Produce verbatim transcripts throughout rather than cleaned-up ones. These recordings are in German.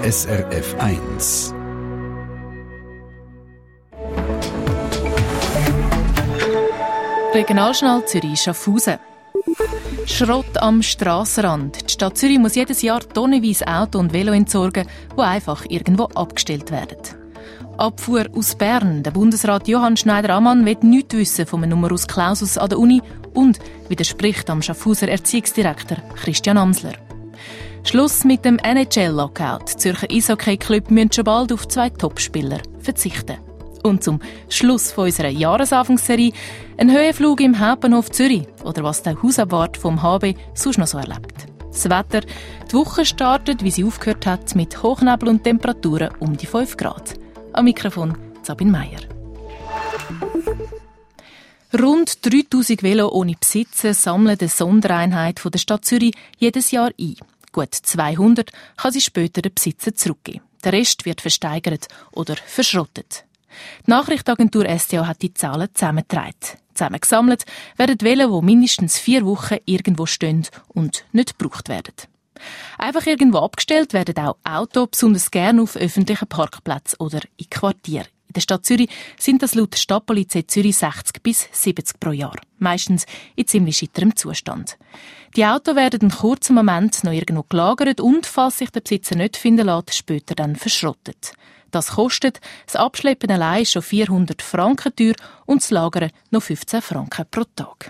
S R F eins. Regionaljournal Zürich-Schaffhausen. Schrott am Strassenrand. Die Stadt Zürich muss jedes Jahr tonnenweise Auto und Velo entsorgen, die einfach irgendwo abgestellt werden. Abfuhr aus Bern. Der Bundesrat Johann Schneider-Ammann will nichts wissen vom Numerus Clausus an der Uni und widerspricht am Schaffhauser Erziehungsdirektor Christian Amsler. Schluss mit dem N H L-Lockout. Die Zürcher Eishockey-Club müssen schon bald auf zwei Topspieler verzichten. Und zum Schluss von unserer Jahresanfangsserie ein Höhenflug im Hauptbahnhof Zürich oder was der Hausabwart vom H B sonst noch so erlebt. Das Wetter. Die Woche startet, wie sie aufgehört hat, mit Hochnebel und Temperaturen um die fünf Grad. Am Mikrofon Sabine Meier. Rund dreitausend Velo ohne Besitzer sammeln die Sondereinheit der Stadt Zürich jedes Jahr ein. Gut zweihundert kann sie später den Besitzer zurückgeben. Der Rest wird versteigert oder verschrottet. Die Nachrichtenagentur S T A hat die Zahlen zusammengetragen. Zusammengesammelt werden Velo, die mindestens vier Wochen irgendwo stehen und nicht gebraucht werden. Einfach irgendwo abgestellt werden auch Autos, besonders gerne auf öffentlichen Parkplätzen oder in Quartieren. In der Stadt Zürich sind das laut Stadtpolizei Zürich sechzig bis siebzig pro Jahr. Meistens in ziemlich scheiterem Zustand. Die Autos werden einen kurzen Moment noch irgendwo gelagert und, falls sich der Besitzer nicht finden lässt, später dann verschrottet. Das kostet das Abschleppen allein schon vierhundert Franken teuer und das Lagern noch fünfzehn Franken pro Tag.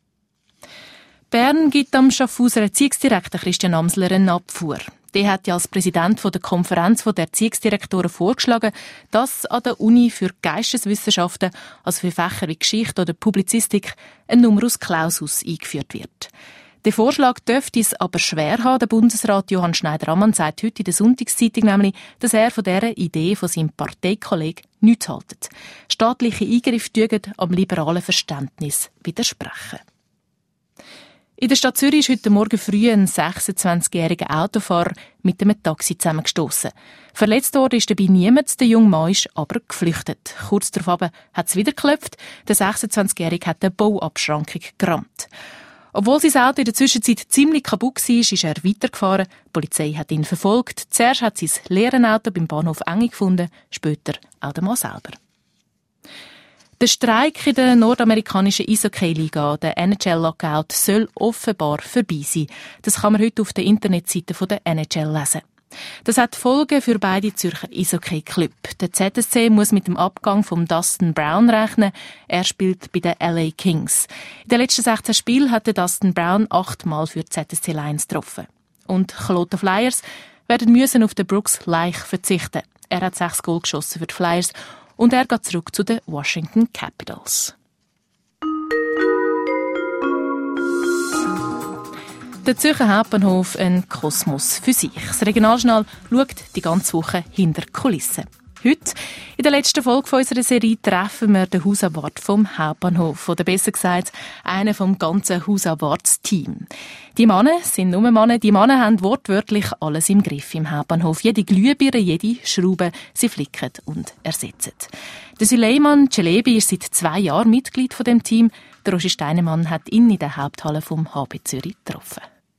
Bern gibt am Schaffhauser Erziehungsdirektor Christian Amsler eine Abfuhr. Der hat ja als Präsident der Konferenz der Erziehungsdirektoren vorgeschlagen, dass an der Uni für Geisteswissenschaften, also für Fächer wie Geschichte oder Publizistik, ein Numerus Clausus eingeführt wird. Der Vorschlag dürfte es aber schwer haben. Der Bundesrat Johann Schneider-Ammann sagt heute in der Sonntagszeitung nämlich, dass er von dieser Idee von seinem Parteikollegen nichts hält. Staatliche Eingriffe dürfen am liberalen Verständnis widersprechen. In der Stadt Zürich ist heute Morgen früh ein sechsundzwanzigjähriger Autofahrer mit einem Taxi zusammengestossen. Verletzt worden ist dabei niemand, der junge Mann ist aber geflüchtet. Kurz darauf hat es wieder geklopft. Der sechsundzwanzigjährige hat eine Bauabschrankung gerammt. Obwohl sein Auto in der Zwischenzeit ziemlich kaputt war, ist er weitergefahren. Die Polizei hat ihn verfolgt. Zuerst hat sie das leere Auto beim Bahnhof Enge gefunden, später auch der Mann selber. Der Streik in der nordamerikanischen Eishockey-Liga, der N H L-Lockout, soll offenbar vorbei sein. Das kann man heute auf der Internetseite der N H L lesen. Das hat Folgen für beide Zürcher Eishockey-Club. Der Z S C muss mit dem Abgang von Dustin Brown rechnen. Er spielt bei den L A Kings. In den letzten sechzehn Spielen hat Dustin Brown achtmal für die Z S C Lions getroffen. Und Kloten Flyers werden müssen auf den Brooks Laich verzichten. Er hat sechs Goal geschossen für die Flyers und er geht zurück zu den Washington Capitals. Der Zürcher Hauptbahnhof ein Kosmos für sich. Das Regionaljournal schaut die ganze Woche hinter die Kulissen. Heute, in der letzten Folge unserer Serie, treffen wir den Hausabwart vom Hauptbahnhof. Oder besser gesagt, einen vom ganzen Hausabwartsteam. Die Männer sind nur Männer. Die Männer haben wortwörtlich alles im Griff im Hauptbahnhof. Jede Glühbirne, jede Schraube, sie flicken und ersetzen. Der Süleyman Celebi ist seit zwei Jahren Mitglied von dem Team. Der Roger Steinemann hat ihn in der Haupthalle vom H B Zürich getroffen.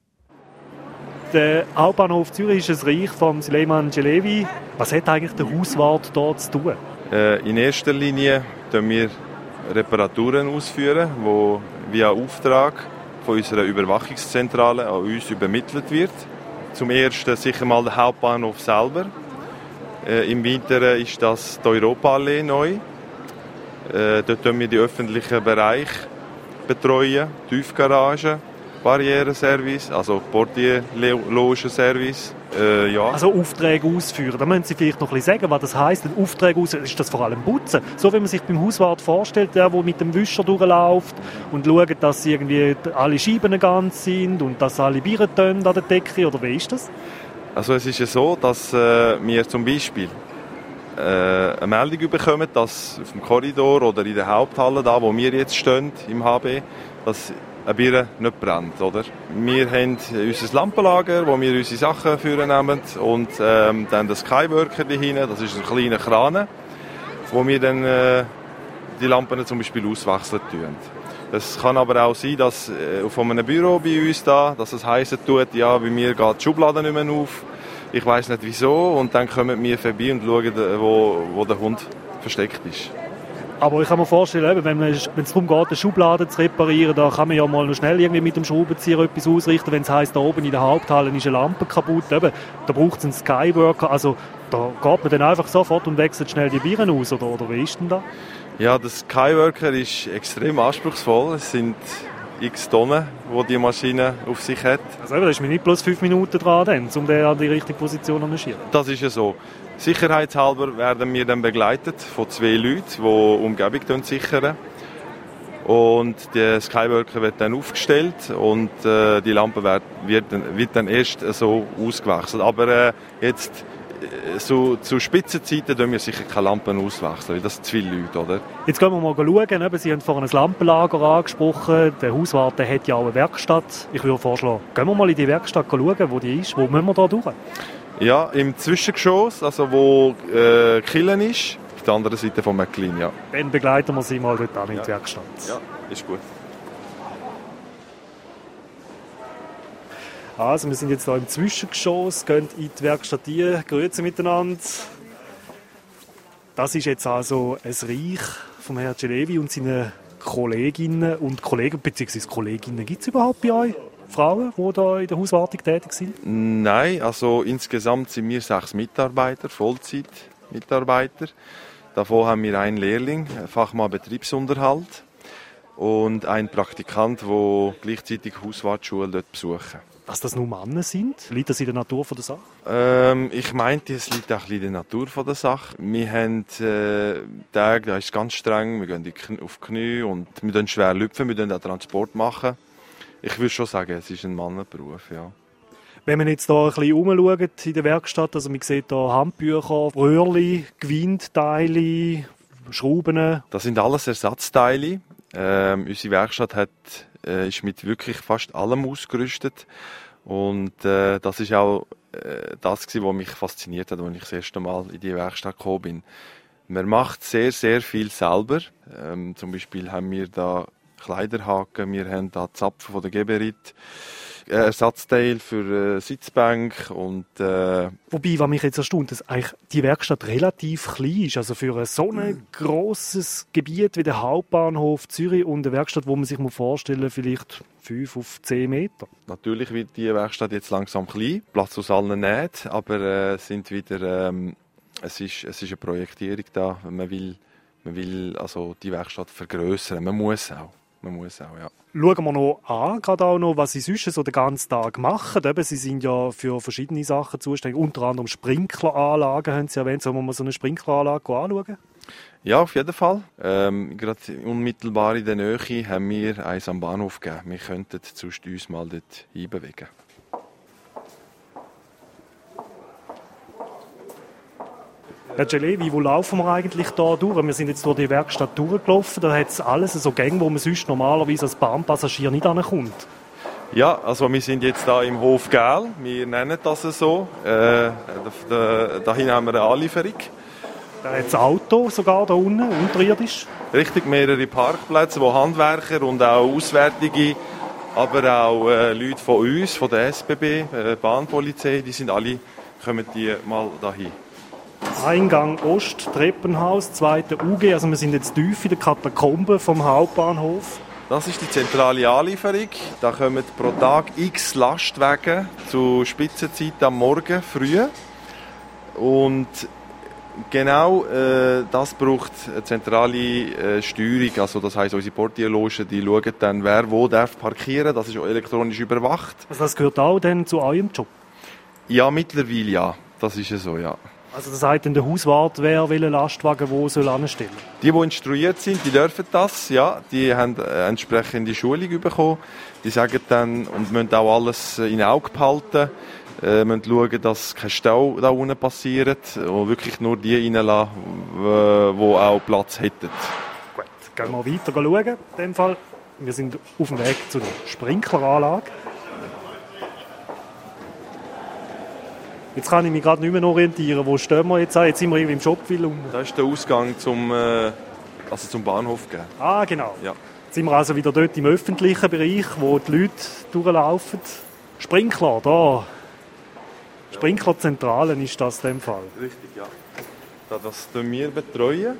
Der Hauptbahnhof Zürich ist ein Reich von Süleyman Celebi. Was hat eigentlich der Hauswart dort zu tun? Äh, in erster Linie führen wir Reparaturen ausführen, die via Auftrag von unserer Überwachungszentrale an uns übermittelt wird. Zum Ersten sicher mal der Hauptbahnhof selber. Äh, Im Weiteren ist das die Europaallee neu. Äh, dort betreuen wir die öffentlichen Bereiche betreuen, Tiefgaragen, Barrierenservice, also Portierlogenservice. Äh, ja. Also Aufträge ausführen. Da müssen Sie vielleicht noch ein bisschen sagen, was das heisst. Ein Auftrag ausführen, ist das vor allem Putzen? So wie man sich beim Hauswart vorstellt, der, der mit dem Wischer durchläuft und schaut, dass irgendwie alle Scheiben ganz sind und dass alle Bieren tönen an der Decke, oder wie ist das? Also es ist ja so, dass äh, wir zum Beispiel äh, eine Meldung bekommen, dass auf dem Korridor oder in der Haupthalle, da wo wir jetzt stehen, im H B, dass eine Birne nicht brennt, oder? Wir haben unser Lampenlager, wo wir unsere Sachen führen nehmen, und ähm, dann das Skyworker dahinter, das ist ein kleiner Kran, wo wir dann äh, die Lampen zum Beispiel auswechseln tun. Es kann aber auch sein, dass äh, von einem Büro bei uns da, dass es heissen tut, ja, bei mir geht die Schublade nicht mehr auf, Ich weiss nicht wieso. Und dann kommen wir vorbei und schauen, wo, wo der Hund versteckt ist. Aber ich kann mir vorstellen, wenn es darum geht, eine Schublade zu reparieren, da kann man ja mal noch schnell irgendwie mit dem Schraubenzieher etwas ausrichten, wenn es heisst, da oben in der Haupthalle ist eine Lampe kaputt. Eben, da braucht es einen Skyworker. Also da geht man dann einfach sofort und wechselt schnell die Birnen aus, oder, oder wie ist denn das? Ja, der Skyworker ist extrem anspruchsvoll. Es sind x Tonnen, die die Maschine auf sich hat. Also eben, da ist man nicht bloß fünf Minuten dran, dann, um den an die richtige Position zu marschieren. Das ist ja so. Sicherheitshalber werden wir dann begleitet von zwei Leuten, die die Umgebung sichern. Und der Skyworker wird dann aufgestellt und äh, die Lampe wird, wird, dann, wird dann erst so ausgewechselt. Aber äh, jetzt äh, so, zu Spitzenzeiten tun wir sicher keine Lampen auswechseln, weil das sind zu viele Leute, oder? Jetzt gehen wir mal schauen. Sie haben vorhin ein Lampenlager angesprochen. Der Hauswart der hat ja auch eine Werkstatt. Ich würde vorschlagen, gehen wir mal in die Werkstatt schauen, wo die ist. Wo müssen wir da durch? Ja, im Zwischengeschoss, also wo äh, Killen ist, auf der anderen Seite von McLean, ja. Dann begleiten wir Sie mal dort an in ja. die Werkstatt. Ja, ist gut. Also, wir sind jetzt hier im Zwischengeschoss, gehen in die Werkstatt hier, grüezi miteinander. Das ist jetzt also ein Reich vom Herrn Celevi und seinen Kolleginnen und Kollegen, beziehungsweise Kolleginnen. Gibt es überhaupt bei euch Frauen, die da in der Hauswartung tätig sind? Nein, also insgesamt sind wir sechs Mitarbeiter, Vollzeit-Mitarbeiter. Davon haben wir einen Lehrling, Fachmann Betriebsunterhalt und einen Praktikant, der gleichzeitig Hauswartschule dort besuchen. Dass das nur Männer sind? Liegt das in der Natur von der Sache? Ähm, ich meinte, es liegt auch ein bisschen in der Natur von der Sache. Wir haben äh, Tage, da ist es ganz streng, wir gehen auf die Knie und wir müssen schwer lüpfen, wir müssen auch Transport machen. Ich würde schon sagen, es ist ein Mannenberuf, ja. Wenn man jetzt hier ein bisschen umschaut in der Werkstatt, also man sieht hier Handbücher, Röhrchen, Gewindteile, Schrauben. Das sind alles Ersatzteile. Ähm, unsere Werkstatt hat, äh, ist mit wirklich fast allem ausgerüstet. Und äh, das ist auch äh, das, was mich fasziniert hat, als ich das erste Mal in die Werkstatt gekommen bin. Man macht sehr, sehr viel selber. Ähm, zum Beispiel haben wir da Kleiderhaken, wir haben da Zapfen von der Geberit, Ersatzteil für äh, Sitzbank und äh Wobei, was mich jetzt erstaunt, dass eigentlich die Werkstatt relativ klein ist, also für ein so ein grosses Gebiet wie der Hauptbahnhof Zürich und eine Werkstatt, wo man sich vorstellen muss, vielleicht fünf auf zehn Meter. Natürlich wird die Werkstatt jetzt langsam klein, Platz aus allen nicht, aber äh, sind wieder, ähm, es ist, es ist eine Projektierung da, man will, man will also die Werkstatt vergrößern, man muss auch. Man muss auch, ja. Schauen wir noch an, gerade auch noch, was Sie sonst so den ganzen Tag machen. Eben, Sie sind ja für verschiedene Sachen zuständig, unter anderem Sprinkleranlagen, haben Sie erwähnt. Sollen wir mal so eine Sprinkleranlage anschauen? Ja, auf jeden Fall. Ähm, gerade unmittelbar in der Nähe haben wir eins am Bahnhof gegeben. Wir könnten sonst uns mal dort hinbewegen. Herr Celevi, wo laufen wir eigentlich da durch? Wir sind jetzt durch die Werkstatt durchgelaufen. Da hat es alles so Gänge, wo man sonst normalerweise als Bahnpassagier nicht ankommt. Ja, also wir sind jetzt da im Hof Gäl. Wir nennen das so. Äh, da, dahin haben wir eine Anlieferung. Da hat das Auto sogar da unten, unterirdisch. Richtig, mehrere Parkplätze, wo Handwerker und auch Auswärtige, aber auch äh, Leute von uns, von der S B B, äh, Bahnpolizei, die sind alle, kommen die mal dahin. Eingang Ost, Treppenhaus, zweite U G. Also wir sind jetzt tief in der Katakombe vom Hauptbahnhof. Das ist die zentrale Anlieferung. Da kommen pro Tag x Lastwagen zu Spitzenzeit am Morgen früh. Und genau äh, das braucht eine zentrale äh, Steuerung. Also das heisst, unsere Portierlogen, die schauen dann, wer wo darf parkieren. Das ist auch elektronisch überwacht. Also das gehört auch dann zu eurem Job? Ja, mittlerweile ja. Das ist ja so, ja. Also das sagt dann der Hauswart, wer welchen Lastwagen wo soll anstellen? Die, die instruiert sind, die dürfen das, ja. Die haben äh, entsprechende Schulung bekommen. Die sagen dann und müssen auch alles in Auge behalten. Äh, müssen schauen, dass kein Stau da unten passiert und wirklich nur die reinlassen, die auch Platz hätten. Gut, gehen wir weiter schauen. In dem Fall, wir sind auf dem Weg zu der Sprinkleranlage. Jetzt kann ich mich gerade nicht mehr orientieren. Wo stehen wir jetzt an? Jetzt sind wir im Shopville. Das ist der Ausgang zum, äh, also zum Bahnhof. Gehen. Ah, genau. Ja. Jetzt sind wir also wieder dort im öffentlichen Bereich, wo die Leute durchlaufen. Sprinkler, da. Sprinklerzentralen ist das in dem Fall? Richtig, ja. Das betreuen wir. Betreuen.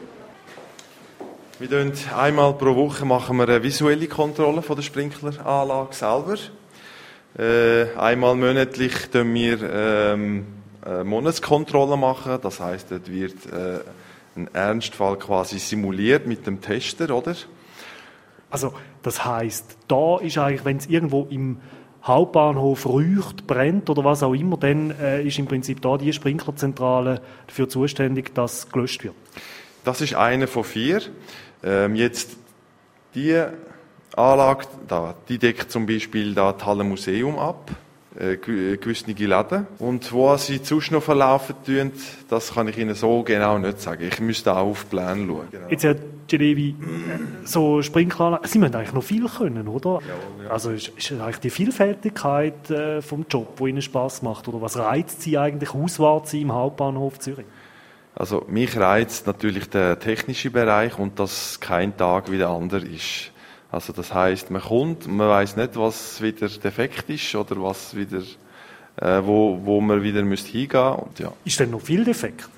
Wir machen einmal pro Woche machen wir eine visuelle Kontrolle von der Sprinkleranlage selber. Äh, einmal monatlich machen wir ähm, eine Monatskontrolle machen. Das heisst, dort wird äh, ein Ernstfall quasi simuliert mit dem Tester, oder? Also das heisst, da ist eigentlich, wenn es irgendwo im Hauptbahnhof räucht, brennt oder was auch immer, dann äh, ist im Prinzip da die Sprinklerzentrale dafür zuständig, dass gelöscht wird. Das ist eine von vier. Ähm, jetzt die Anlage, da, die deckt zum Beispiel da das Halle Museum ab, äh, gewisse Läden. Und wo sie sonst noch verlaufen tun, das kann ich Ihnen so genau nicht sagen. Ich müsste auch auf die Pläne schauen. Genau. Jetzt, Herr Celebi, so Sprinkleranlagen, Sie müssen eigentlich noch viel können, oder? Ja, ja. Also ist, ist eigentlich die Vielfältigkeit äh, vom Job, die Ihnen Spass macht, oder was reizt Sie eigentlich, Hauswart sein im Hauptbahnhof Zürich? Also mich reizt natürlich der technische Bereich und dass kein Tag wie der andere ist. Also das heisst, man kommt, man weiss nicht, was wieder defekt ist oder was wieder, äh, wo, wo man wieder müsste hingehen und ja. Ist denn noch viel defekt?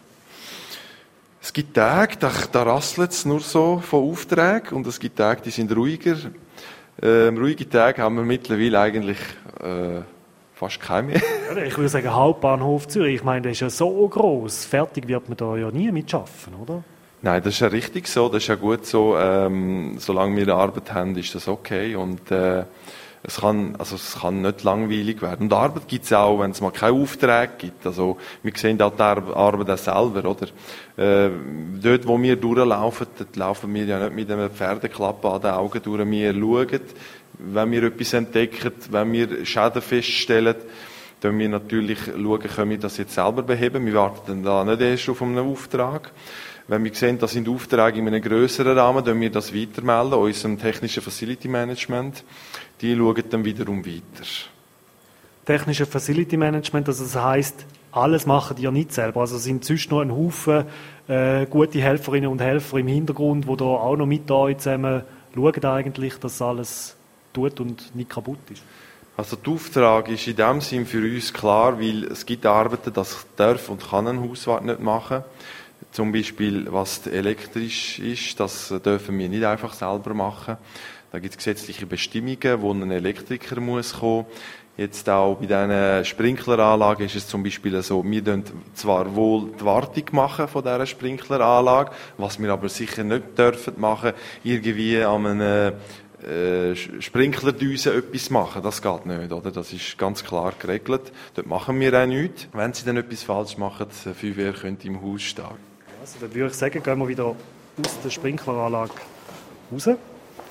Es gibt Tage, da, da rasselt es nur so von Aufträgen und es gibt Tage, die sind ruhiger. Ähm, ruhige Tage haben wir mittlerweile eigentlich äh, fast keine mehr. Ja, ich würde sagen, Hauptbahnhof Zürich, ich meine, der ist ja so gross. Fertig wird man da ja nie mit schaffen, oder? Nein, das ist ja richtig so, das ist ja gut so. Ähm, solange wir Arbeit haben, ist das okay. Und äh, es kann, also es kann nicht langweilig werden. Und Arbeit gibt es auch, wenn es mal keine Aufträge gibt. Also wir sehen auch die Arbeit auch selber, oder? Äh, dort, wo wir durchlaufen, dort laufen wir ja nicht mit einer Pferdeklappe an den Augen durch. Wir schauen, wenn wir etwas entdecken, wenn wir Schäden feststellen, dann wir natürlich schauen, können wir das jetzt selber beheben. Wir warten da nicht erst auf einen Auftrag. Wenn wir sehen, das sind Aufträge in einem grösseren Rahmen, dann wir das weitermelden, unserem technischen Facility Management. Die schauen dann wiederum weiter. Technische Facility Management, also das heisst, alles machen die ja nicht selber. Also sind sonst noch ein Haufen äh, gute Helferinnen und Helfer im Hintergrund, die da auch noch mit euch zusammen schauen eigentlich, dass alles tut und nicht kaputt ist. Also der Auftrag ist in dem Sinn für uns klar, weil es gibt Arbeiten, das darf und kann ein Hauswart nicht machen. Zum Beispiel, was elektrisch ist, das dürfen wir nicht einfach selber machen. Da gibt es gesetzliche Bestimmungen, wo ein Elektriker muss kommen. Jetzt auch bei diesen Sprinkleranlagen ist es zum Beispiel so, wir dürfen zwar wohl die Wartung machen von dieser Sprinkleranlage, was wir aber sicher nicht dürfen machen, irgendwie an einer äh, Sprinklerdüse etwas machen. Das geht nicht, oder? Das ist ganz klar geregelt. Dort machen wir auch nichts. Wenn sie dann etwas falsch machen, die Feuerwehr könnte im Haus stehen. Also dann würde ich sagen, gehen wir wieder aus der Sprinkleranlage raus. Ja.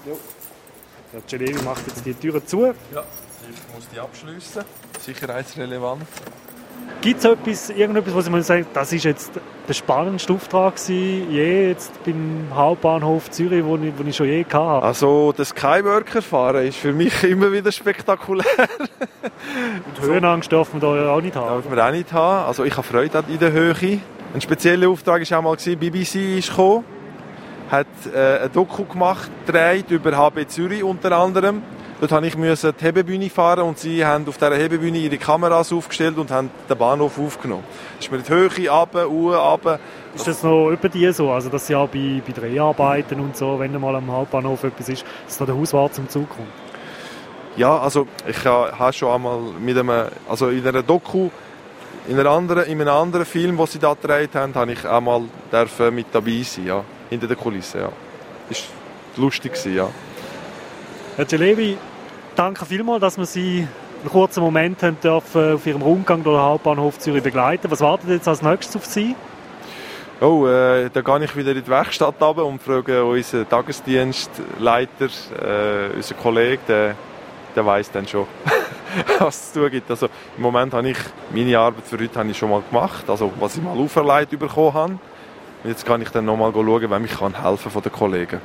Der Celebi macht jetzt die Türen zu. Ja, ich muss die abschliessen. Sicherheitsrelevant. Gibt es etwas, irgendetwas, wo Sie mal sagen, das ist jetzt der spannendste Auftrag gewesen, je jetzt beim Hauptbahnhof Zürich, wo ich, wo ich schon je hatte? Also das Skyworker fahren ist für mich immer wieder spektakulär. Und Höhenangst dürfen wir da auch nicht haben? Dürfen wir auch nicht haben. Also ich habe Freude in der Höhe. Ein spezieller Auftrag war auch mal, B B C ist gekommen, hat äh, ein Doku gemacht, gedreht über H B Zürich unter anderem. Dort musste ich die Hebebühne fahren und sie haben auf dieser Hebebühne ihre Kameras aufgestellt und haben den Bahnhof aufgenommen. Da ist mir die Höhe runter, Uhr runter. Ist das noch über die so, also dass sie auch bei, bei Dreharbeiten und so, wenn mal am Hauptbahnhof etwas ist, dass da der Hauswart zum Zug kommt? Ja, also ich habe schon einmal mit einem, also in einer Doku, in, einer anderen, in einem anderen Film, den sie da gedreht haben, habe ich auch mal mit dabei sein, ja, hinter der Kulisse, ja. Das war lustig, ja. Herr Celebi, danke vielmals, dass wir Sie einen kurzen Moment haben dürfen auf Ihrem Rundgang durch den Hauptbahnhof Zürich begleiten. Was wartet jetzt als nächstes auf Sie? Oh, äh, da gehe ich wieder in die Werkstatt runter und frage unseren Tagesdienstleiter, äh, unseren Kollegen, der, der weiss dann schon, was es zu tun gibt. Also, im Moment habe ich meine Arbeit für heute habe ich schon mal gemacht, also was ich mal auferlegt bekommen habe. Und jetzt kann ich dann noch mal schauen, wem ich kann helfen von den Kollegen.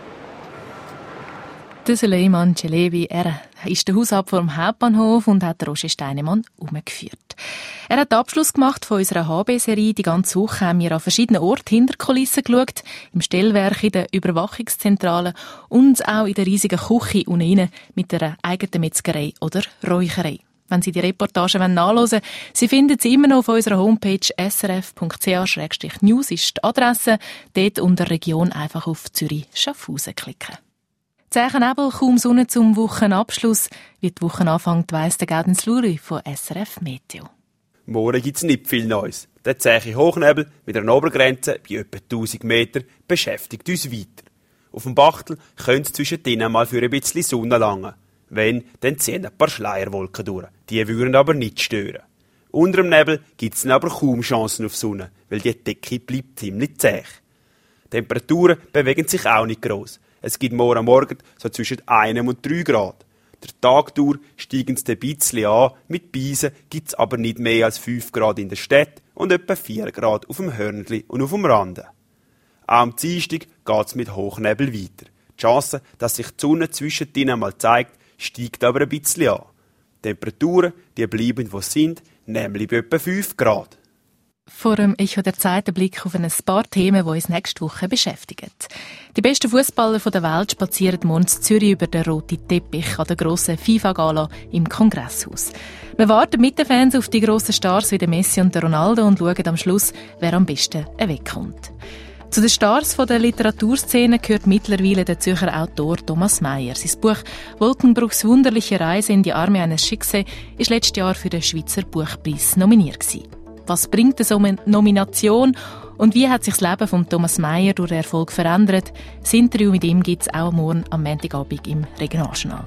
Der Suleiman Celebi, er ist der Hausarzt vom Hauptbahnhof und hat Roger Steinemann umgeführt. Er hat den Abschluss gemacht von unserer H B-Serie. Die ganze Woche haben wir an verschiedenen Orten hinter Kulissen geschaut, im Stellwerk, in der Überwachungszentrale und auch in der riesigen Küche unten rein mit einer eigenen Metzgerei oder Räucherei. Wenn Sie die Reportage nachhören wollen, Sie finden sie immer noch auf unserer Homepage s r f punkt c h slash news ist die Adresse. Dort unter Region einfach auf Zürich-Schaffhausen klicken. Zäher Nebel, kaum Sonne zum Wochenabschluss. Wie die Woche anfängt, weiss der Gaudens Luri von S R F Meteo. Morgen gibt es nicht viel Neues. Der zähe Hochnebel mit einer Obergrenze bei etwa tausend Meter beschäftigt uns weiter. Auf dem Bachtel könnte es zwischendrin mal für ein bisschen Sonne langen. Wenn, dann ziehen ein paar Schleierwolken durch. Die würden aber nicht stören. Unter dem Nebel gibt es aber kaum Chancen auf Sonne, weil die Decke bleibt ziemlich zäh. Temperaturen bewegen sich auch nicht gross. Es gibt morgen Morgen so zwischen einem und drei Grad. Der Tag durch steigen es ein bisschen an, mit Beisen gibt es aber nicht mehr als fünf Grad in der Stadt und etwa vier Grad auf dem Hörnli und auf dem Rande. Auch am Dienstag geht es mit Hochnebel weiter. Die Chance, dass sich die Sonne zwischendrin mal zeigt, steigt aber ein bisschen an. Die Temperaturen die bleiben, wo sie sind, nämlich bei etwa fünf Grad. Vor dem Echo der Zeit ein Blick auf ein paar Themen, die uns nächste Woche beschäftigen. Die besten Fußballer der Welt spazieren morgen in Zürich über den roten Teppich an der grossen FIFA-Gala im Kongresshaus. Wir warten mit den Fans auf die grossen Stars wie Messi und Ronaldo und schauen am Schluss, wer am besten wegkommt. Zu den Stars der Literaturszene gehört mittlerweile der Zürcher Autor Thomas Meyer. Sein Buch «Wolkenbruchs wunderliche Reise in die Arme eines Schicksals» ist letztes Jahr für den Schweizer Buchpreis nominiert gewesen. Was bringt so eine Nomination und wie hat sich das Leben von Thomas Meyer durch Erfolg verändert? Das Interview mit ihm gibt es auch morgen am Montagabend im Regionaljournal.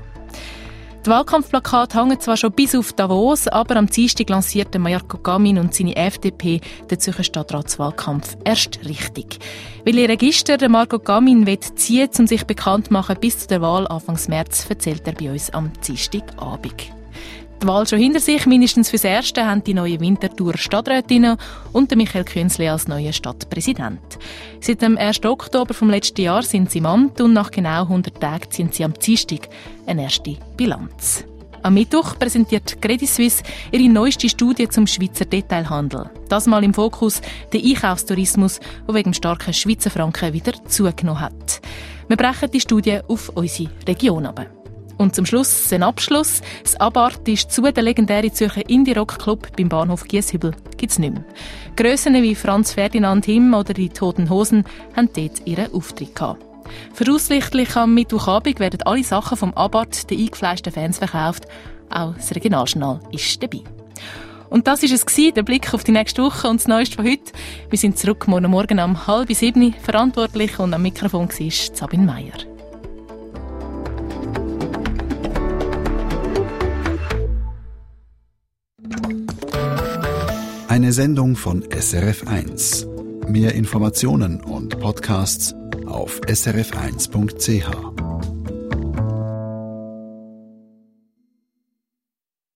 Die Wahlkampfplakate hängen zwar schon bis auf Davos, aber am Dienstag lancierte Marco Gamin und seine F D P den Zürcher Stadtratswahlkampf erst richtig. Weil ihr Register den Marco Gamin ziehen will, um sich bekannt zu machen bis zu der Wahl Anfang März, erzählt er bei uns am Dienstagabend. Die Wahl schon hinter sich, mindestens fürs Erste, haben die neue Winterthur Stadträtinnen und der Michael Künzli als neuer Stadtpräsident. Seit dem ersten Oktober vom letzten Jahr sind sie im Amt und nach genau hundert Tagen ziehen sie am Dienstag eine erste Bilanz. Am Mittwoch präsentiert Credit Suisse ihre neueste Studie zum Schweizer Detailhandel. Das mal im Fokus der Einkaufstourismus, der wegen dem starken Schweizer Franken wieder zugenommen hat. Wir brechen die Studie auf unsere Region ab. Und zum Schluss ein Abschluss. Das Abart ist zu, der legendäre Zürcher Indie-Rock-Club beim Bahnhof Gieshübel gibt's nicht mehr. Grössen wie Franz Ferdinand Himm oder die Toten Hosen haben dort ihren Auftritt gehabt. Voraussichtlich am Mittwochabend werden alle Sachen vom Abart den eingefleischten Fans verkauft. Auch das Regionaljournal ist dabei. Und das war es, der Blick auf die nächste Woche und das Neueste von heute. Wir sind zurück morgen Morgen um halb sieben. Verantwortlich und am Mikrofon war Sabine Meier. Eine Sendung von S R F eins. Mehr Informationen und Podcasts auf s r f eins punkt c h.